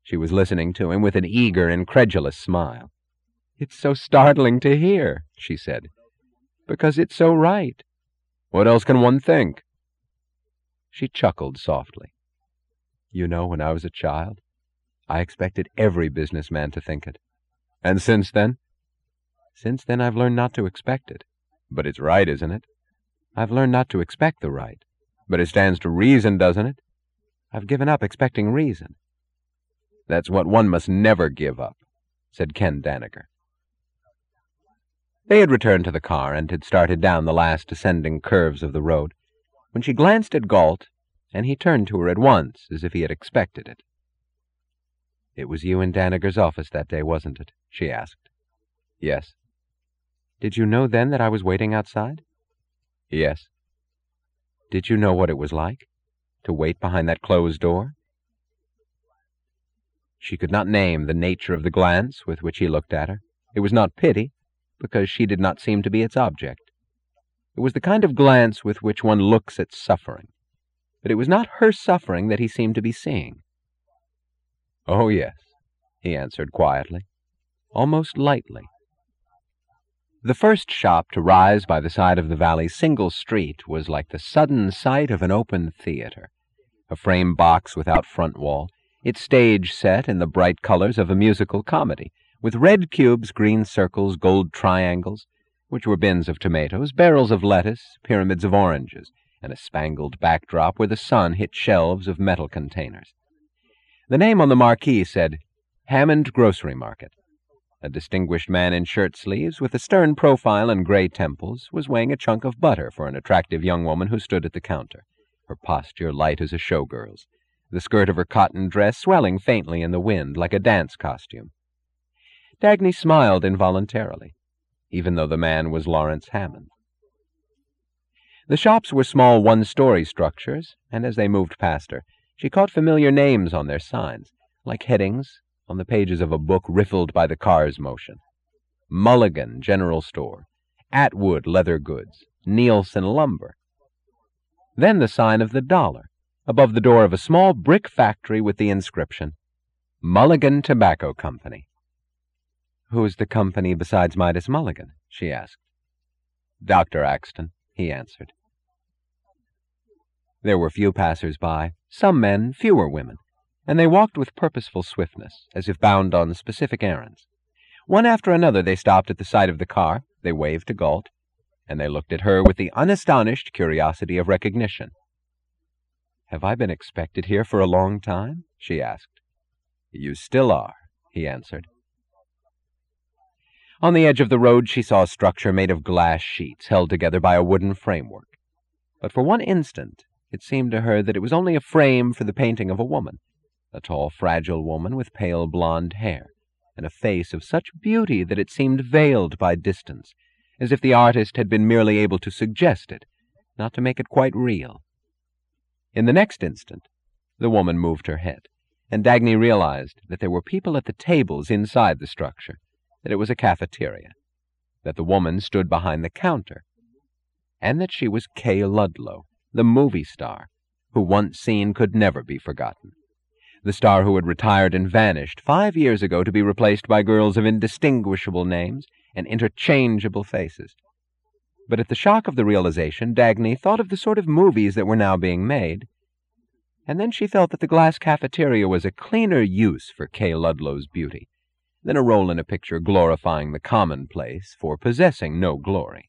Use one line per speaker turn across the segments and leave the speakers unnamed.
She was listening to him with an eager, incredulous smile. "It's so startling to hear," she said, "because it's so right." "What else can one think?" She chuckled softly. "You know, when I was a child, I expected every businessman to think it." "And since then?" "Since then I've learned not to expect it." "But it's right, isn't it?" "I've learned not to expect the right." "But it stands to reason, doesn't it?" "I've given up expecting reason." "That's what one must never give up," said Ken Danager. They had returned to the car and had started down the last descending curves of the road, when she glanced at Galt, and he turned to her at once, as if he had expected it. "It was you in Danager's office that day, wasn't it?" she asked. "Yes." "Did you know then that I was waiting outside?" "Yes." "Did you know what it was like, to wait behind that closed door?" She could not name the nature of the glance with which he looked at her. It was not pity, because she did not seem to be its object. It was the kind of glance with which one looks at suffering, but it was not her suffering that he seemed to be seeing. "Oh, yes," he answered quietly, almost lightly. The first shop to rise by the side of the valley's single street was like the sudden sight of an open theater, a frame box without front wall, its stage set in the bright colors of a musical comedy, with red cubes, green circles, gold triangles, which were bins of tomatoes, barrels of lettuce, pyramids of oranges, and a spangled backdrop where the sun hit shelves of metal containers. The name on the marquee said, Hammond Grocery Market. A distinguished man in shirt sleeves, with a stern profile and gray temples, was weighing a chunk of butter for an attractive young woman who stood at the counter, her posture light as a showgirl's, the skirt of her cotton dress swelling faintly in the wind like a dance costume. Dagny smiled involuntarily, even though the man was Lawrence Hammond. The shops were small one-story structures, and as they moved past her, she caught familiar names on their signs, like headings on the pages of a book riffled by the car's motion. Mulligan General Store, Atwood Leather Goods, Nielsen Lumber. Then the sign of the dollar, above the door of a small brick factory with the inscription, Mulligan Tobacco Company. "Who's the company besides Midas Mulligan?" she asked. "Dr. Axton," he answered. There were few passers-by, some men, fewer women, and they walked with purposeful swiftness, as if bound on specific errands. One after another they stopped at the sight of the car, they waved to Galt, and they looked at her with the unastonished curiosity of recognition. "Have I been expected here for a long time?" she asked. "You still are," he answered. On the edge of the road she saw a structure made of glass sheets held together by a wooden framework. But for one instant it seemed to her that it was only a frame for the painting of a woman, a tall, fragile woman with pale blonde hair, and a face of such beauty that it seemed veiled by distance, as if the artist had been merely able to suggest it, not to make it quite real. In the next instant, the woman moved her head, and Dagny realized that there were people at the tables inside the structure, that it was a cafeteria, that the woman stood behind the counter, and that she was Kay Ludlow, the movie star, who once seen could never be forgotten. The star who had retired and vanished 5 years ago to be replaced by girls of indistinguishable names and interchangeable faces. But at the shock of the realization, Dagny thought of the sort of movies that were now being made, and then she felt that the glass cafeteria was a cleaner use for Kay Ludlow's beauty than a role in a picture glorifying the commonplace for possessing no glory.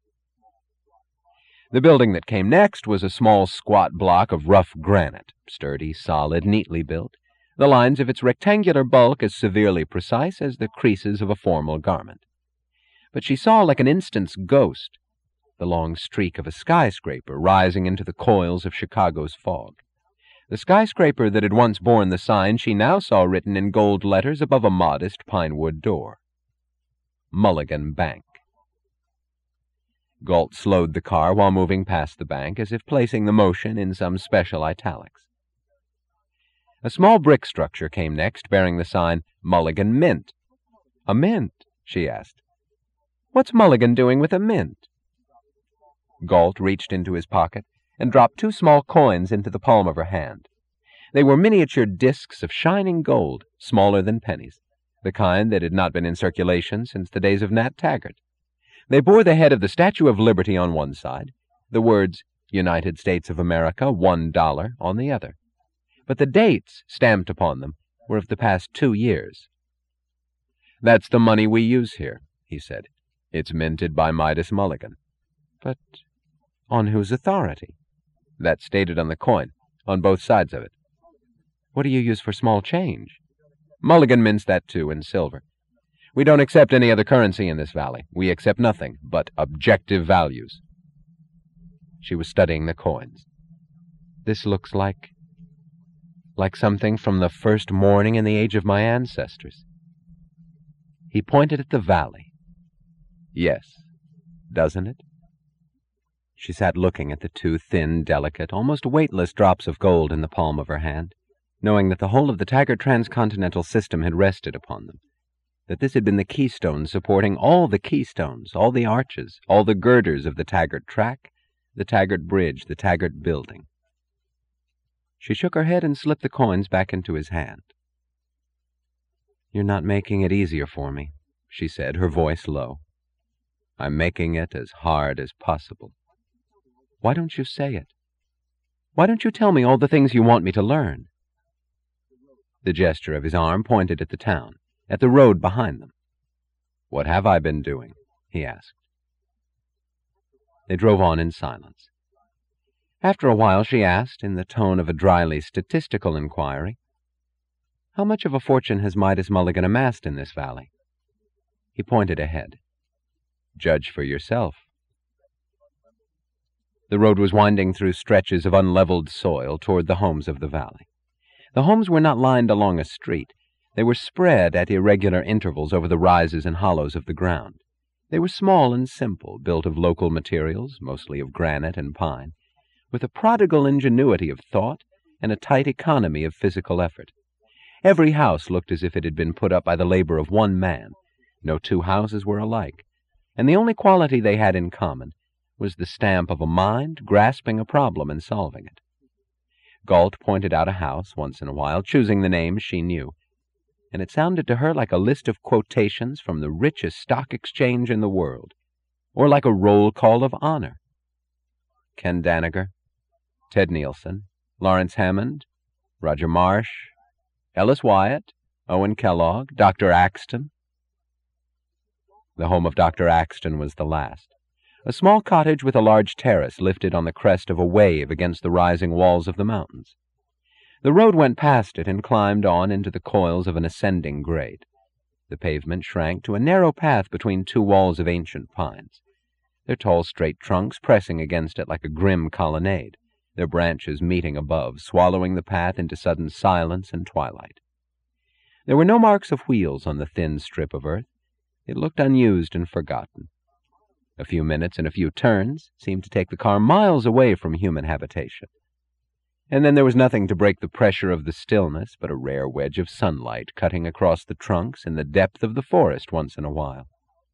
The building that came next was a small, squat block of rough granite, sturdy, solid, neatly built, the lines of its rectangular bulk as severely precise as the creases of a formal garment. But she saw, like an instant's ghost, the long streak of a skyscraper rising into the coils of Chicago's fog. The skyscraper that had once borne the sign she now saw written in gold letters above a modest pine-wood door. Mulligan Bank. Galt slowed the car while moving past the bank, as if placing the motion in some special italics. A small brick structure came next, bearing the sign, Mulligan Mint. "A mint?" she asked. "What's Mulligan doing with a mint?" Galt reached into his pocket and dropped 2 small coins into the palm of her hand. They were miniature discs of shining gold, smaller than pennies, the kind that had not been in circulation since the days of Nat Taggart. They bore the head of the Statue of Liberty on one side, the words United States of America, $1 on the other. But the dates stamped upon them were of the past 2 years. "That's the money we use here," he said. "It's minted by Midas Mulligan." "But on whose authority?" "That's stated on the coin, on both sides of it." "What do you use for small change?" "Mulligan mints that too, in silver. We don't accept any other currency in this valley. We accept nothing but objective values." She was studying the coins. "This looks like something from the first morning in the age of my ancestors." He pointed at the valley. "Yes, doesn't it?" She sat looking at the 2 thin, delicate, almost weightless drops of gold in the palm of her hand, knowing that the whole of the Taggart transcontinental system had rested upon them, that this had been the keystone supporting all the keystones, all the arches, all the girders of the Taggart track, the Taggart bridge, the Taggart building. She shook her head and slipped the coins back into his hand. "You're not making it easier for me," she said, her voice low. "I'm making it as hard as possible." "Why don't you say it? Why don't you tell me all the things you want me to learn?" The gesture of his arm pointed at the town, at the road behind them. "What have I been doing?" he asked. They drove on in silence. After a while she asked, in the tone of a dryly statistical inquiry, "How much of a fortune has Midas Mulligan amassed in this valley?" He pointed ahead. "Judge for yourself." The road was winding through stretches of unleveled soil toward the homes of the valley. The homes were not lined along a street. They were spread at irregular intervals over the rises and hollows of the ground. They were small and simple, built of local materials, mostly of granite and pine, with a prodigal ingenuity of thought and a tight economy of physical effort. Every house looked as if it had been put up by the labor of one man. No 2 houses were alike, and the only quality they had in common was the stamp of a mind grasping a problem and solving it. Galt pointed out a house once in a while, choosing the names she knew, and it sounded to her like a list of quotations from the richest stock exchange in the world, or like a roll call of honor. Ken Danager, Ted Nielsen, Lawrence Hammond, Roger Marsh, Ellis Wyatt, Owen Kellogg, Dr. Axton. The home of Dr. Axton was the last, a small cottage with a large terrace lifted on the crest of a wave against the rising walls of the mountains. The road went past it and climbed on into the coils of an ascending grade. The pavement shrank to a narrow path between 2 walls of ancient pines, their tall straight trunks pressing against it like a grim colonnade, their branches meeting above, swallowing the path into sudden silence and twilight. There were no marks of wheels on the thin strip of earth. It looked unused and forgotten. A few minutes and a few turns seemed to take the car miles away from human habitation. And then there was nothing to break the pressure of the stillness but a rare wedge of sunlight cutting across the trunks in the depth of the forest once in a while.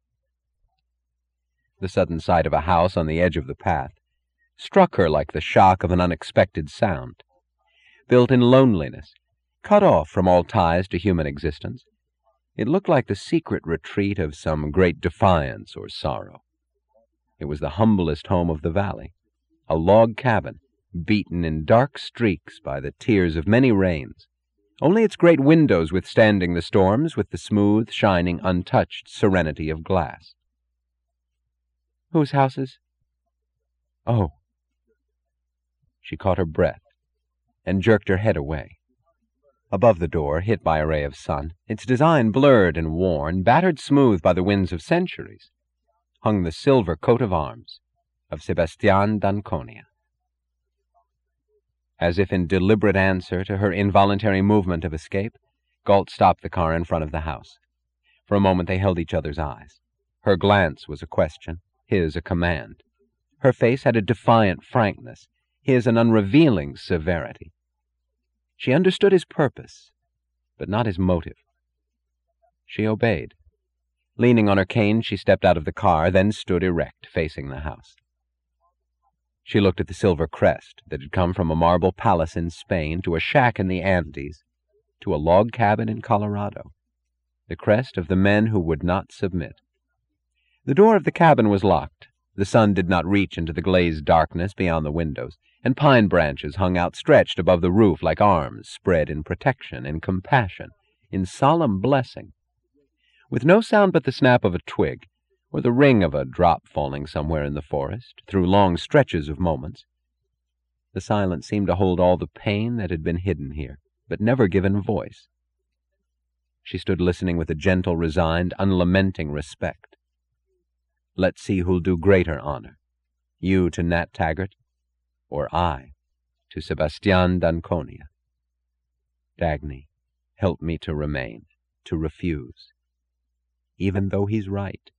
The sudden sight of a house on the edge of the path struck her like the shock of an unexpected sound. Built in loneliness, cut off from all ties to human existence, it looked like the secret retreat of some great defiance or sorrow. It was the humblest home of the valley, a log cabin, beaten in dark streaks by the tears of many rains, only its great windows withstanding the storms with the smooth, shining, untouched serenity of glass. "Whose houses?" "Oh." She caught her breath and jerked her head away. Above the door, hit by a ray of sun, its design blurred and worn, battered smooth by the winds of centuries, hung the silver coat of arms of Sebastian d'Anconia. As if in deliberate answer to her involuntary movement of escape, Galt stopped the car in front of the house. For a moment they held each other's eyes. Her glance was a question, his a command. Her face had a defiant frankness, his an unrevealing severity. She understood his purpose, but not his motive. She obeyed. Leaning on her cane, she stepped out of the car, then stood erect, facing the house. She looked at the silver crest that had come from a marble palace in Spain to a shack in the Andes to a log cabin in Colorado, the crest of the men who would not submit. The door of the cabin was locked. The sun did not reach into the glazed darkness beyond the windows, and pine branches hung outstretched above the roof like arms spread in protection, in compassion, in solemn blessing. With no sound but the snap of a twig, or the ring of a drop falling somewhere in the forest, through long stretches of moments, the silence seemed to hold all the pain that had been hidden here, but never given voice. She stood listening with a gentle, resigned, unlamenting respect. Let's see who'll do greater honor, you to Nat Taggart, or I to Sebastian d'Anconia. Dagny, help me to remain, to refuse, even though he's right.